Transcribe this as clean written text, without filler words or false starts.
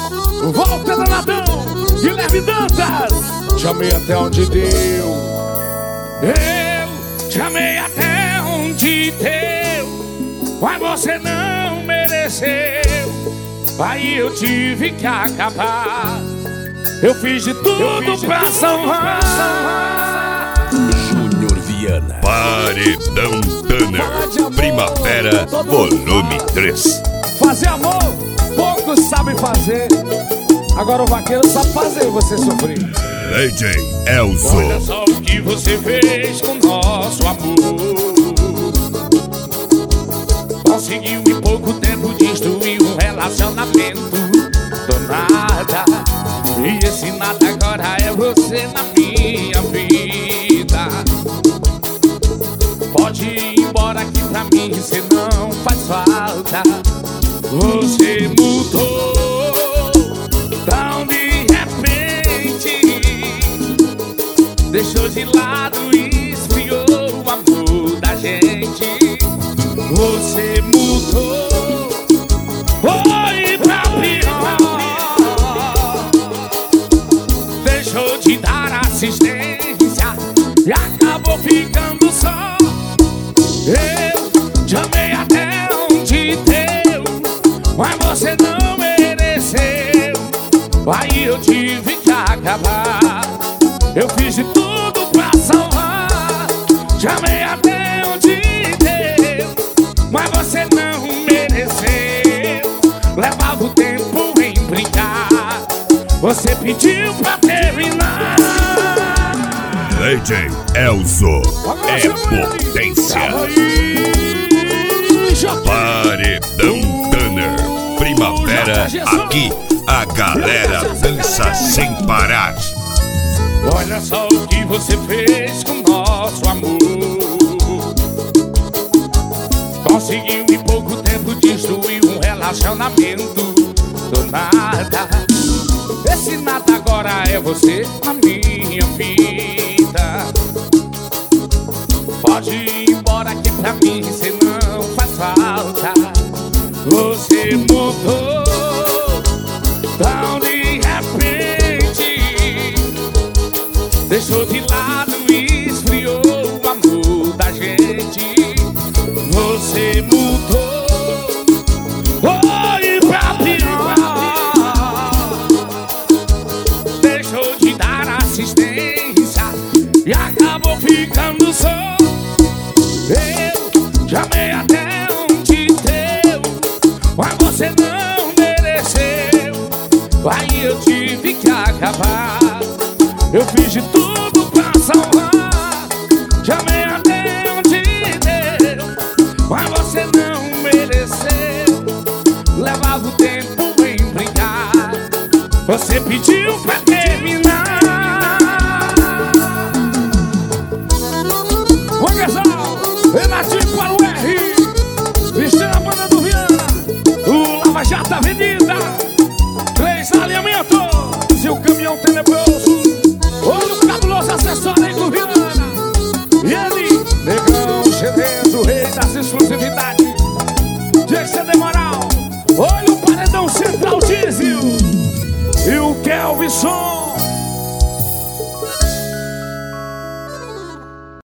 Volta Danadão, Guilherme Dantas. Chamei até onde deu. Eu chamei até onde deu, mas você não mereceu. Aí eu tive que acabar. Eu fiz de tudo pra salvar. Júnior Viana. Paredão Tanner, Primavera, volume 3. Fazer amor, poucos sabem fazer. Agora o vaqueiro sabe fazer você sofrer. DJ Elzo. Olha só o que você fez com nosso amor. Conseguiu em pouco tempo destruir um relacionamento do nada. E esse nada agora é você na minha vida. Pode ir embora que pra mim você não faz falta. Você mudou tão de repente, deixou de lado e esfriou o amor da gente. Você mudou, foi pra pior, deixou de dar assistência e acabou ficando só. Eu chamei até onde deu, mas você não mereceu. Aí eu tive que acabar. Eu fiz de tudo pra salvar. Chamei até onde deu, mas você não mereceu. Levava o tempo em brincar, você pediu pra terminar. DJ Elzo é potência. Paredão Tanner, Primavera, aqui a galera dança sem parar. Olha só o que você fez com nosso amor. Conseguiu em pouco tempo destruir um relacionamento do nada. Esse nada agora é você na minha vida. Pode ir embora que pra mim você não faz falta. Você mudou tão de repente, deixou de lado e esfriou o amor da gente. Você mudou, foi pra pior, deixou de dar assistência e acabou ficando só. Eu chamei até onde deu, mas você não mereceu. Aí eu tive que acabar. Eu fiz de tudo pra salvar. Chamei até onde deu, mas você não mereceu. Levava o tempo em brincar, você pediu pra